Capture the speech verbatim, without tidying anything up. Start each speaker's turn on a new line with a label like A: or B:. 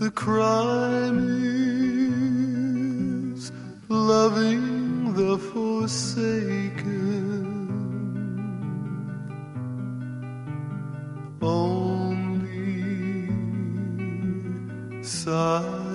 A: The crime is loving the forsaken. Only silence